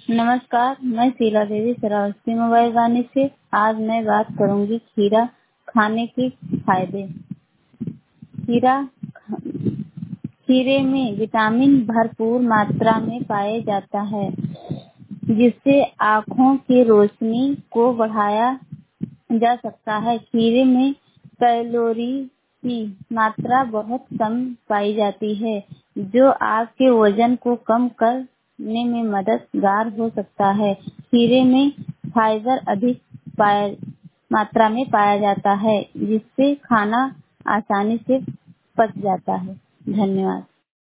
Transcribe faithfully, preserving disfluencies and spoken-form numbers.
नमस्कार, मैं शीला देवी श्रावस्ती मोबाइल वानी से। आज मैं बात करूंगी खीरा खाने के फायदे। खीरा खीरे में विटामिन भरपूर मात्रा में पाया जाता है, जिससे आँखों की रोशनी को बढ़ाया जा सकता है। खीरे में कैलोरी की मात्रा बहुत कम पाई जाती है, जो आपके वजन को कम करने में मददगार हो सकता है। खीरे में फाइबर अधिक पाया मात्रा में पाया जाता है, जिससे खाना आसानी से पच जाता है। धन्यवाद।